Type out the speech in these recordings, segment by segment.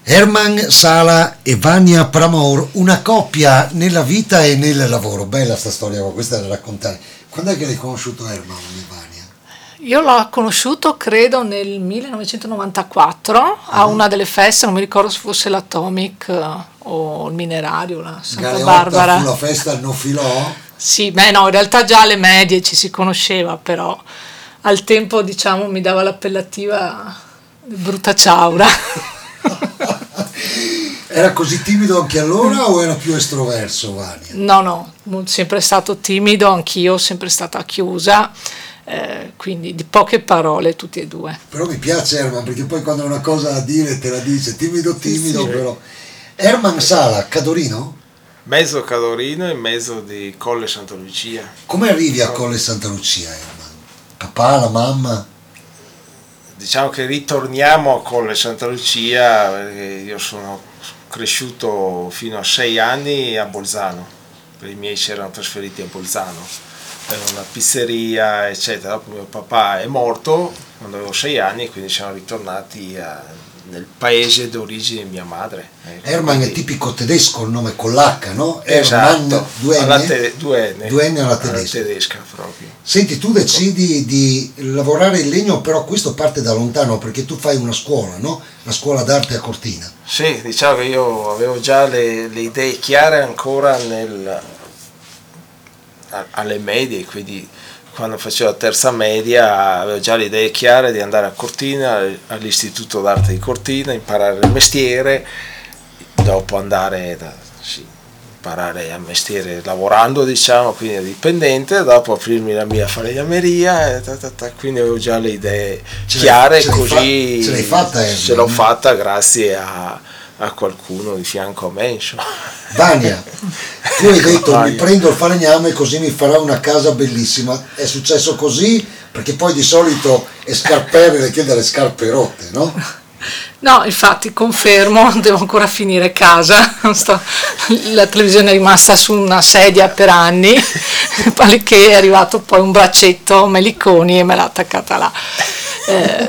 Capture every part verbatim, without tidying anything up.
Herman Sala e Vania Pramor, una coppia nella vita e nel lavoro. Bella sta storia, questa da raccontare. Quando è che l'hai conosciuto Herman e Vania? Io l'ho conosciuto credo nel millenovecentonovantaquattro uh-huh. a una delle feste, non mi ricordo se fosse l'Atomic o il Minerario, la Santa Galeotta Barbara. Fu la festa al Nofilò? Sì, beh no, in realtà già alle medie ci si conosceva, però al tempo diciamo mi dava l'appellativa brutta ciaura. Era così timido anche allora o era più estroverso Vania? No, no, sempre stato timido, anch'io sempre stata chiusa, eh, quindi di poche parole tutti e due. Però mi piace Herman perché poi quando ha una cosa da dire te la dice, timido timido sì, sì. Però. Herman Sala, Cadorino? Mezzo Cadorino e mezzo di Colle Santa Lucia. Come arrivi a Colle Santa Lucia Herman? Papà, la mamma? Diciamo che ritorniamo a Colle Santa Lucia perché io sono cresciuto fino a sei anni a Bolzano, perché i miei si erano trasferiti a Bolzano, per una pizzeria eccetera. Dopo mio papà è morto quando avevo sei anni e quindi siamo ritornati a, nel paese d'origine di mia madre. Ecco, Herman quindi... è tipico tedesco, il nome con l'H, no? Esatto, Herman, due N, te- due N, due N alla alla tedesca. tedesca proprio. Senti, tu decidi di lavorare in legno, però questo parte da lontano perché tu fai una scuola, no? La scuola d'arte a Cortina. Sì, diciamo che io avevo già le, le idee chiare ancora nel, a, alle medie, quindi quando facevo la terza media avevo già le idee chiare di andare a Cortina, all'Istituto d'Arte di Cortina, imparare il mestiere, dopo andare da, sì, imparare a mestiere lavorando, diciamo, quindi dipendente, dopo aprirmi la mia falegnameria, e ta ta ta, quindi avevo già le idee ce chiare, ce così fa, ce l'hai fatta, Herman? Ce l'ho fatta grazie a, a qualcuno di fianco a me, insomma. Vania, tu hai detto Vania. Mi prendo il falegname così mi farà una casa bellissima. È successo così? Perché poi di solito è scarpere le chiede le scarpe rotte, no? No, infatti confermo, devo ancora finire casa, sto, la televisione è rimasta su una sedia per anni, che è arrivato poi un braccetto Meliconi e me l'ha attaccata là. Eh,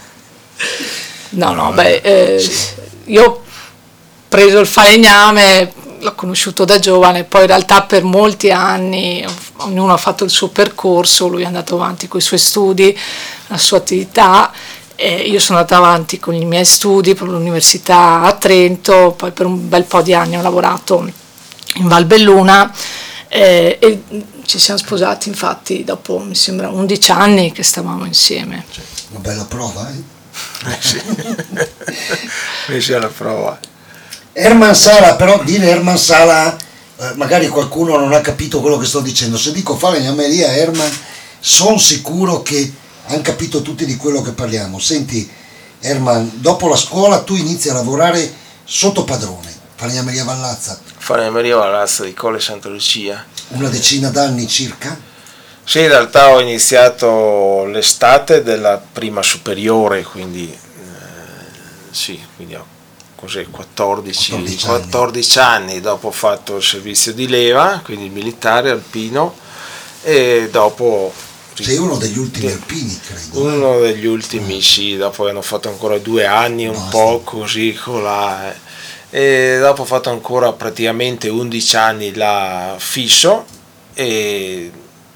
no, no, beh, eh, io ho preso il falegname, l'ho conosciuto da giovane, poi in realtà per molti anni ognuno ha fatto il suo percorso, lui è andato avanti con i suoi studi, la sua attività. Eh, io sono andata avanti con i miei studi per l'università a Trento, poi per un bel po' di anni ho lavorato in Valbelluna eh, e ci siamo sposati infatti dopo mi sembra undici anni che stavamo insieme. Una bella prova, eh? Eh sì, questa è la prova. Herman Sala, però dire Herman Sala, eh, magari qualcuno non ha capito quello che sto dicendo, se dico falegnameria Herman, sono sicuro che hanno capito tutti di quello che parliamo. Senti Herman, dopo la scuola tu inizi a lavorare sotto padrone, falegnameria Vallazza. Falegnameria Vallazza di Colle Santa Lucia. Una decina d'anni circa? Sì, in realtà ho iniziato l'estate della prima superiore, quindi eh, sì, quindi ho cos'è, quattordici, quattordici, quattordici anni. anni, dopo ho fatto il servizio di leva, quindi il militare alpino, e dopo... Sei uno degli ultimi alpini, credo. Uno degli ultimi, sì, dopo hanno fatto ancora due anni, un Basta. po' così, colà, e dopo ho fatto ancora praticamente undici anni là fisso, e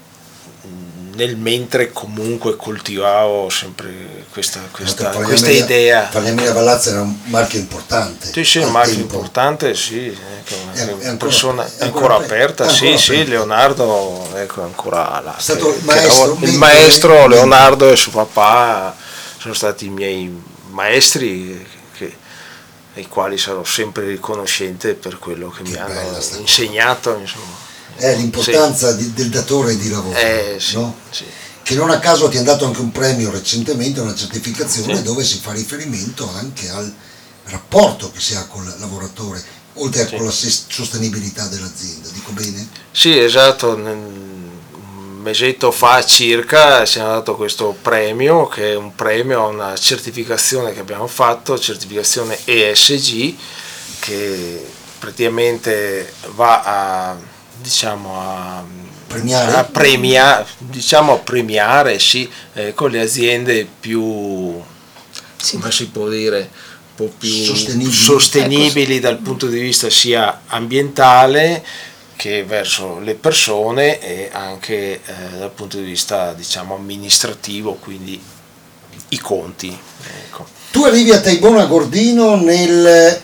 nel mentre comunque coltivavo sempre questa, questa, questa idea. Falegnameria Vallazza era un marchio importante. Sì, sì, un marchio tempo. importante, sì, ecco, è, è, ancora, persona, è ancora, ancora aperta, ancora sì, aperta. sì, Leonardo ecco, ancora là. È stato che, il maestro, che il maestro Leonardo e suo papà sono stati i miei maestri che, ai quali sarò sempre riconoscente per quello che, che mi hanno insegnato, insomma. È l'importanza sì. di, del datore di lavoro, eh, sì, no? sì. Che non a caso ti è dato anche un premio recentemente, una certificazione sì. dove si fa riferimento anche al rapporto che si ha col lavoratore, oltre sì. a con la sostenibilità dell'azienda, dico bene? Sì, esatto, un mesetto fa circa ci hanno dato questo premio, che è un premio a una certificazione che abbiamo fatto, certificazione E S G, che praticamente va a diciamo a premiare, a premia, diciamo a premiare sì, eh, con le aziende più, sì. come si può dire, po' più sostenibili, sostenibili dal punto di vista sia ambientale che verso le persone e anche eh, dal punto di vista, diciamo, amministrativo, quindi i conti. Ecco. Tu arrivi a Taibona Gordino nel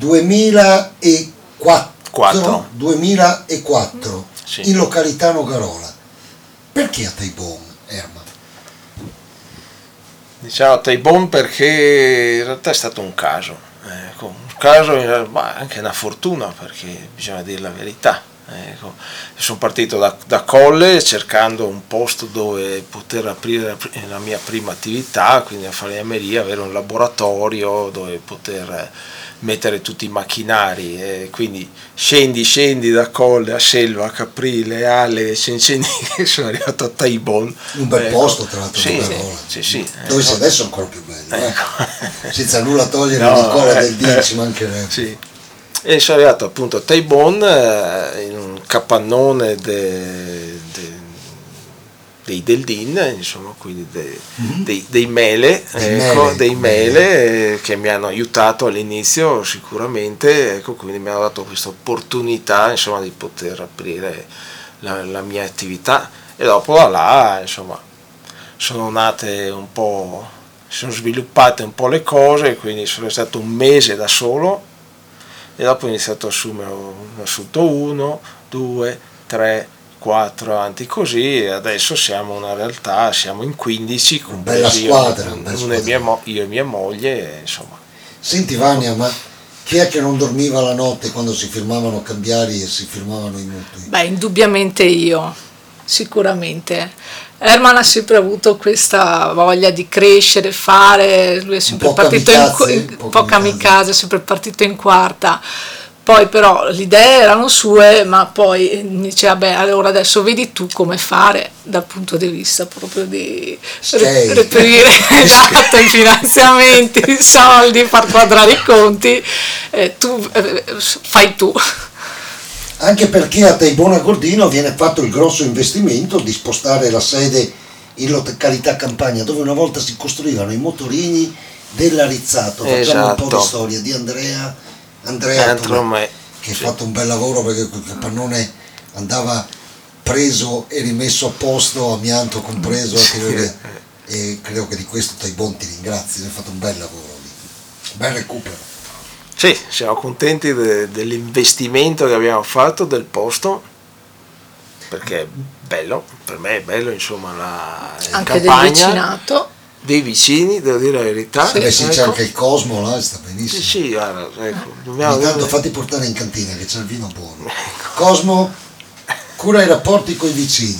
duemilaquattro, duemilaquattro Sì. in località Nogarola. Perché a Taibon, Erman? Diciamo Taibon perché in realtà è stato un caso, ecco, un caso, ma anche una fortuna, perché bisogna dire la verità. Ecco. Sono partito da, da Colle cercando un posto dove poter aprire la mia prima attività, quindi a falegnameria, avere un laboratorio dove poter mettere tutti i macchinari, e quindi scendi scendi da Colle a Selva, Caprile, Ale, Cenceniche, sono arrivato a Taibon. Un bel ecco. posto tra l'altro, sì, Nogarola, sì, sì, dove ecco. adesso è ancora più bello, eh? Ecco. Senza nulla togliere No, Nicola eh, del Dio, eh, ci mancherebbe. Sì. E sono arrivato appunto a Taibon, eh, in un capannone de, de, dei Deldin, insomma, quindi de, Mm-hmm. dei, dei mele, Dei ecco, mele, dei mele. mele eh, che mi hanno aiutato all'inizio sicuramente, ecco, quindi mi hanno dato questa opportunità, insomma, di poter aprire la, la mia attività, e dopo da là, insomma, sono nate un po', si sono sviluppate un po' le cose, quindi sono stato un mese da solo e dopo ho iniziato a assumere, ho assunto uno, due, tre, quattro, avanti così, e adesso siamo una realtà, siamo in quindici, bella compresi squadra, io, una bella una e mia squadra. mo- io e mia moglie, insomma. Senti Vania, ma chi è che non dormiva la notte quando si firmavano cambiari e si firmavano i mutui? Beh, indubbiamente io, sicuramente. Herman ha sempre avuto questa voglia di crescere, fare, lui è sempre po' partito in, kamikaze, in- un po' un po' kamikaze. kamikaze, è sempre partito in quarta. Poi però le idee erano sue, ma poi mi diceva, beh, allora adesso vedi tu come fare dal punto di vista proprio di Scale. re- reperire esatto, i finanziamenti, i soldi, far quadrare i conti, eh, tu eh, fai tu. Anche perché a Taibona Gordino viene fatto il grosso investimento di spostare la sede in località Campagna, dove una volta si costruivano i motorini della Rizzato. Facciamo un po' Esatto. di storia di Andrea Andrea Entro Tomè, me, che ha sì. fatto un bel lavoro, perché quel capannone andava preso e rimesso a posto, amianto compreso, e credo che, e credo che di questo Taibon ti ringrazi, hai fatto un bel lavoro lì, bel recupero. Sì, siamo contenti de- dell'investimento che abbiamo fatto, del posto, perché è bello, per me è bello, insomma, la Anche del campagna, vicinato. dei vicini, devo dire la verità. Eh beh, sì, c'è ecco. anche il Cosmo là, sta Sì, benissimo. sì, guarda, ecco, dobbiamo Ogni tanto avere- fatti portare in cantina che c'è il vino buono. Cosmo, cura i rapporti con i vicini.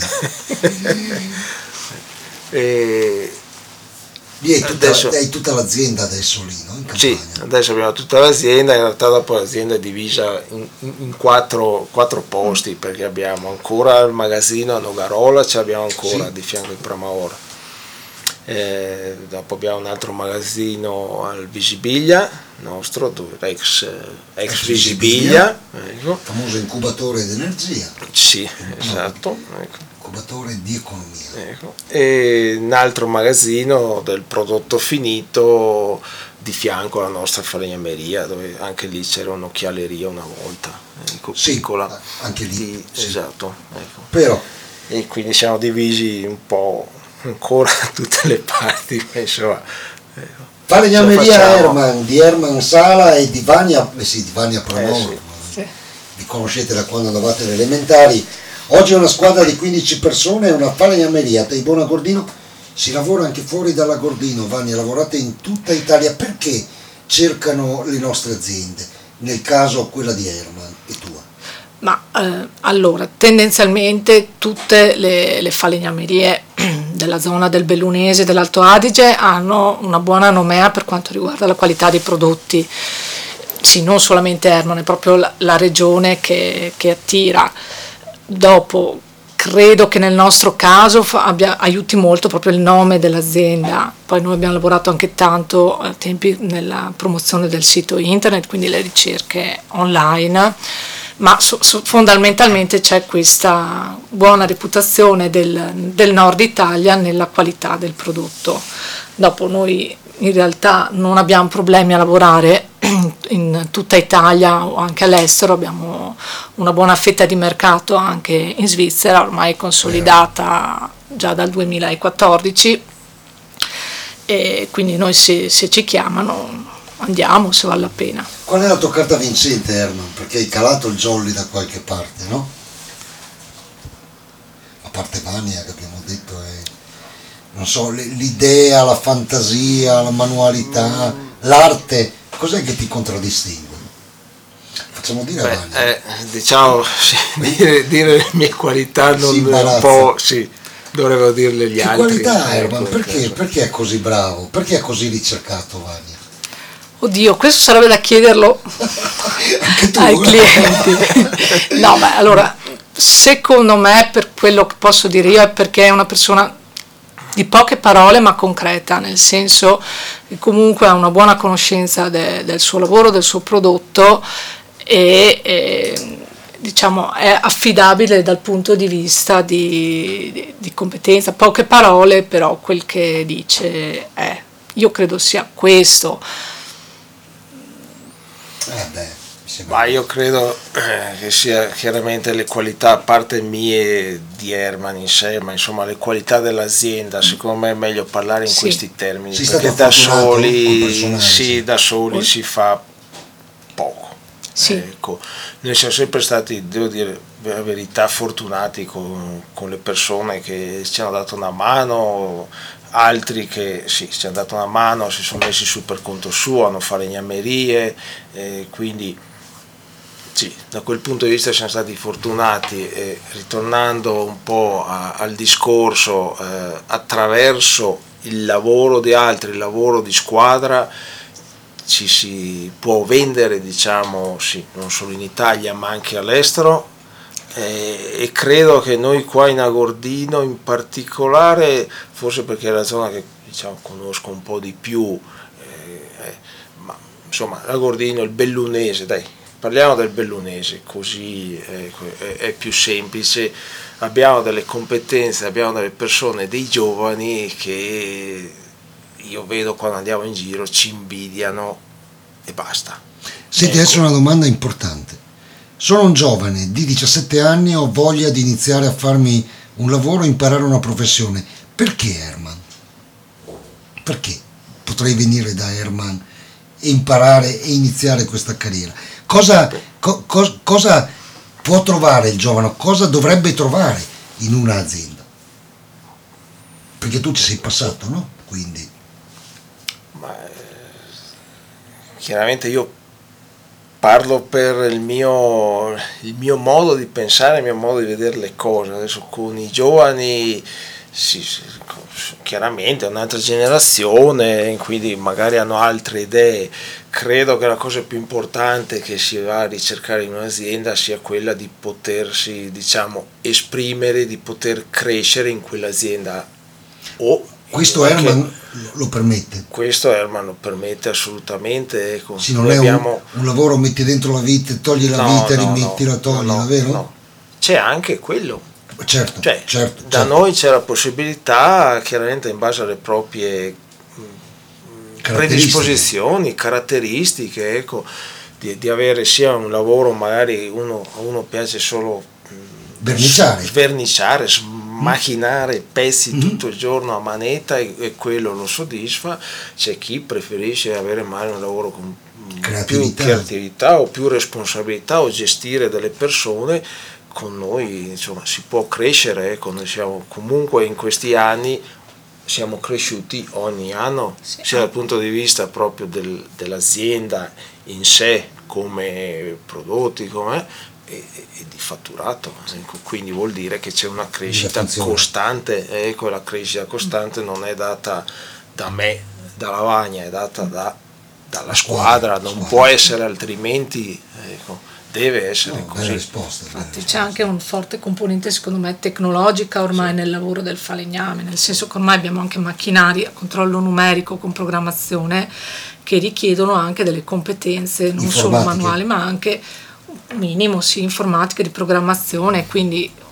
E- Lì hai tutta, Adesso- hai tutta l'azienda adesso lì, no? In Campagna. Sì, adesso abbiamo tutta l'azienda, in realtà dopo l'azienda è divisa in, in quattro, quattro posti, perché abbiamo ancora il magazzino a Nogarola, ce l'abbiamo ancora Sì. di fianco in Pramaora. Eh, dopo abbiamo un altro magazzino al Visibilia nostro, dove ex, ex Ex Visibilia, ecco. Famoso incubatore d'energia, Sì, esatto, ecco. incubatore di economia. Ecco. E un altro magazzino del prodotto finito di fianco alla nostra falegnameria, dove anche lì c'era un'occhialeria una volta, ecco, Sì, piccola. anche lì, Di- sì. Esatto, ecco. Però E quindi siamo divisi un po' ancora da tutte le parti, insomma. Ecco. falegnameria Ce la facciamo. Herman, di Herman Sala e di Vania, eh sì, di Vania Pranoro, Eh sì. Sì. vi conoscete da quando andavate alle elementari. Oggi è una squadra di quindici persone, è una falegnameria a Taibona Gordino, si lavora anche fuori dalla Gordino. Vania, lavorate in tutta Italia, perché cercano le nostre aziende? Nel caso quella di Herman e tua. Ma eh, allora, tendenzialmente tutte le, le falegnamerie della zona del Bellunese e dell'Alto Adige hanno una buona nomea per quanto riguarda la qualità dei prodotti. Sì, non solamente Herman, è proprio la, la regione che, che attira. Dopo, credo che nel nostro caso fa- abbia, aiuti molto proprio il nome dell'azienda. Poi noi abbiamo lavorato anche tanto a tempi nella promozione del sito internet, quindi le ricerche online, ma so- so- fondamentalmente c'è questa buona reputazione del, del nord Italia nella qualità del prodotto. Dopo noi in realtà non abbiamo problemi a lavorare in tutta Italia o anche all'estero, abbiamo una buona fetta di mercato anche in Svizzera, ormai consolidata già dal duemilaquattordici, e quindi noi se, se ci chiamano andiamo se vale la pena. Qual è la tua carta vincente, Herman? Perché hai calato il jolly da qualche parte, no? A parte Vania, che abbiamo detto, è, non so, l'idea, la fantasia, la manualità, l'arte, cos'è che ti contraddistingue? Facciamo dire a Beh, Vania. eh, diciamo, sì, dire, dire le mie qualità non un po', sì, dovrebbero dirle gli che altri. Qualità, ecco, Herman? Perché, perché- perché è così bravo? Perché è così ricercato, Vania? Oddio, questo sarebbe da chiederlo Anche tu, ai eh? clienti. No, beh, allora, secondo me, per quello che posso dire io, è perché è una persona di poche parole ma concreta, nel senso che comunque ha una buona conoscenza de- del suo lavoro, del suo prodotto, e, e diciamo è affidabile dal punto di vista di, di, di competenza. Poche parole, però quel che dice è. Io credo sia questo. Eh beh, mi sembra. Ma io credo eh, che sia chiaramente le qualità, a parte mie di Herman in sé, ma insomma le qualità dell'azienda, secondo me è meglio parlare in Sì. questi termini, Sei perché stato da fortunato col soli, personale, sì, sì. da soli Poi- si fa poco. Sì. Ecco, noi siamo sempre stati, devo dire la verità, fortunati con, con le persone che ci hanno dato una mano, altri che sì, ci hanno dato una mano, si sono messi su per conto suo, hanno falegnamerie, eh, quindi sì, da quel punto di vista siamo stati fortunati. E ritornando un po' a- al discorso, eh, attraverso il lavoro di altri, il lavoro di squadra, ci si può vendere, diciamo, sì, non solo in Italia ma anche all'estero, eh, e credo che noi qua in Agordino in particolare, forse perché è la zona che diciamo conosco un po' di più, eh, eh, ma insomma l'Agordino, il bellunese, dai, parliamo del bellunese, così ecco, è, è più semplice. Abbiamo delle competenze, abbiamo delle persone, dei giovani che io vedo quando andiamo in giro ci invidiano e basta. Senti, Ecco. adesso una domanda importante. Sono un giovane di diciassette anni, ho voglia di iniziare a farmi un lavoro, imparare una professione. Perché Herman? Perché potrei venire da Herman e imparare e iniziare questa carriera? Cosa, co- co- cosa può trovare il giovane? Cosa dovrebbe trovare in un'azienda? Perché tu ci sei passato, no? Quindi Ma, eh, chiaramente io parlo per il mio, il mio modo di pensare, il mio modo di vedere le cose. Adesso con i giovani sì, sì, chiaramente è un'altra generazione, quindi magari hanno altre idee. Credo che la cosa più importante che si va a ricercare in un'azienda sia quella di potersi, diciamo, esprimere, di poter crescere in quell'azienda. O questo anche- Herman lo permette. questo Herman lo permette assolutamente. Ecco. Sì, non Noi è abbiamo- un, un lavoro, metti dentro la vita, togli la No, vita, no, rimettila, no, togli, no, vero? no. C'è anche quello. Certo, Cioè, certo, da certo. noi c'è la possibilità, chiaramente in base alle proprie mh, predisposizioni, caratteristiche, ecco, di, di avere sia un lavoro, magari uno, a uno piace solo mh, Verniciare. sverniciare, smacchinare pezzi Mhm. tutto il giorno a manetta, e, e quello lo soddisfa. C'è chi preferisce avere magari un lavoro con mh, più Creatività. creatività o più responsabilità, o gestire delle persone. Con noi insomma si può crescere, ecco, noi siamo comunque in questi anni siamo cresciuti ogni anno, Sì. sia dal punto di vista proprio del- dell'azienda in sé, come prodotti, come e, e- e di fatturato, ecco, quindi vuol dire che c'è una crescita funziona. costante, ecco, la crescita costante non è data da me, dalla Vania, è data da- dalla La squadra, squadra, non squadra. può essere altrimenti, ecco, deve essere No, bella così. risposta. bella Infatti c'è risposta. anche un forte componente secondo me tecnologica ormai nel lavoro del falegname, nel senso che ormai abbiamo anche macchinari a controllo numerico con programmazione che richiedono anche delle competenze non solo Informatiche. manuali ma anche un minimo sì, informatiche di programmazione, quindi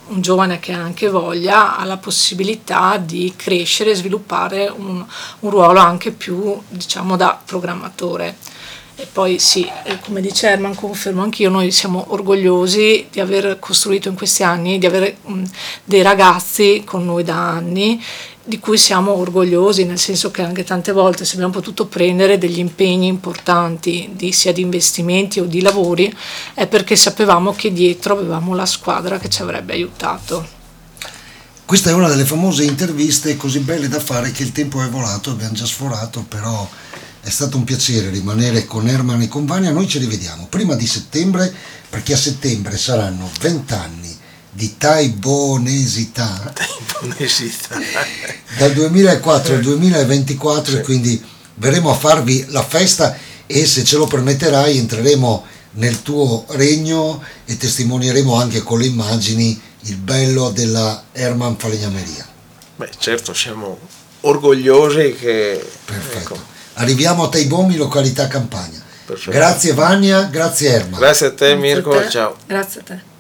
un giovane che ha anche voglia ha la possibilità di crescere e sviluppare un, un ruolo anche più, diciamo, da programmatore. E poi sì, come dice Herman, confermo anch'io, noi siamo orgogliosi di aver costruito in questi anni, di avere mh, dei ragazzi con noi da anni, di cui siamo orgogliosi, nel senso che anche tante volte se abbiamo potuto prendere degli impegni importanti, di, sia di investimenti o di lavori, è perché sapevamo che dietro avevamo la squadra che ci avrebbe aiutato. Questa è una delle famose interviste così belle da fare che il tempo è volato, abbiamo già sforato, però è stato un piacere rimanere con Herman e con Vania. Noi ci rivediamo prima di settembre, perché a settembre saranno vent'anni di Taibonesità, Taibonesità. dal duemilaquattro al duemilaventiquattro, Sì. E quindi verremo a farvi la festa e, se ce lo permetterai, entreremo nel tuo regno e testimonieremo anche con le immagini il bello della Herman Falegnameria. Beh, certo, siamo orgogliosi che... Perfetto. Ecco. Arriviamo a Taibomi, località Campania. Perfetto. Grazie Vania, grazie Herman. Grazie a te, Grazie Mirko, a te. ciao. Grazie a te.